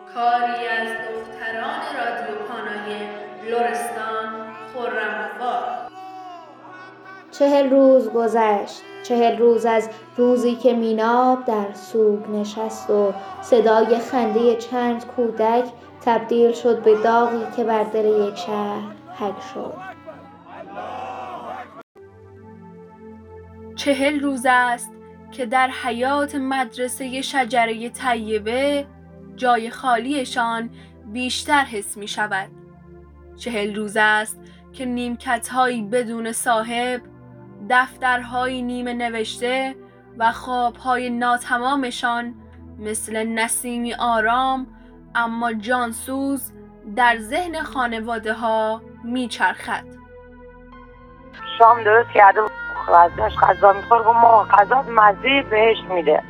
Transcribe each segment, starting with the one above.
کاری از دختران رادیو پانای لرستان خرم وفا. 40 روز گذشت، 40 روز از روزی که میناب در سوگ نشست و صدای خنده چند کودک تبدیل شد به داغی که بر دل یک شهر حک شد. 40 روز است که در حیاط مدرسه شجره طیبه جای خالیشان بیشتر حس می شود. 40 روز است که نیمکت‌هایی بدون صاحب، دفترهایی نیمه نوشته و خوابهای ناتمامشان مثل نسیمی آرام اما جانسوز در ذهن خانواده ها میچرخد. شام درست کرده و داشت غذا میخورد و ما غذا مزه بهش میده.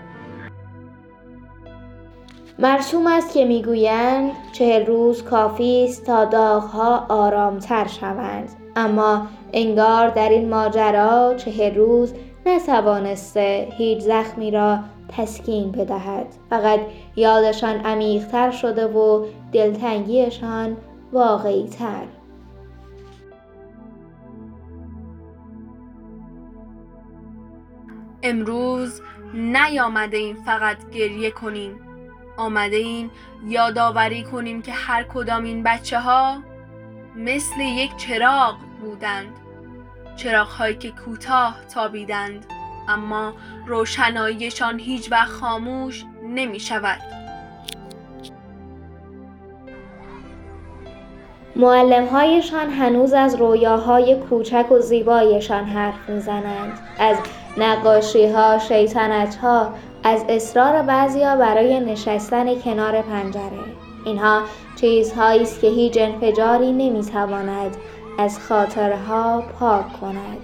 مرسوم است که میگویند 40 روز کافی است تا داغ‌ها آرام‌تر شوند، اما انگار در این ماجرا 40 روز نتوانسته هیچ زخمی را تسکین بدهد، فقط یادشان عمیق‌تر شده و دلتنگیشان واقعی‌تر. امروز نیامده ایم فقط گریه کنیم، آمده ایم یادآوری کنیم که هر کدام این بچه ها مثل یک چراغ بودند، چراغ‌هایی که کوتاه تابیدند اما روشناییشان هیچ وقت خاموش نمی شود. معلم‌هایشان هنوز از رویاهای کوچک و زیبایشان حرف می‌زنند، از نقاشی‌ها، شیطنت‌ها، از اصرار بعضی‌ها برای نشستن کنار پنجره. اینها چیزهایی است که هیچ انفجاری نمی‌تواند از خاطرها پاک کند.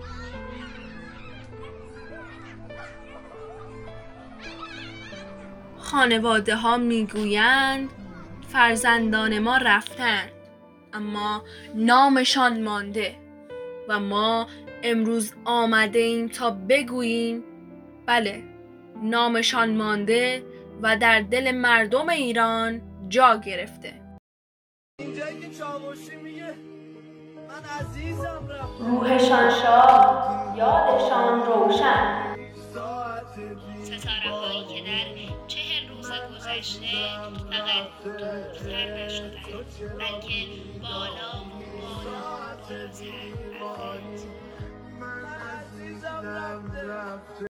خانواده‌ها میگویند فرزندان ما رفتند اما نامشان مانده و ما امروز آمده ایم تا بگوییم بله، نامشان مانده و در دل مردم ایران جا گرفته. روحشان شاد، یادشان روشن. ستاره هایی که در 40 روز گذشته فقط دورتر نشدند بلکه بالا و بالاتر رفتند.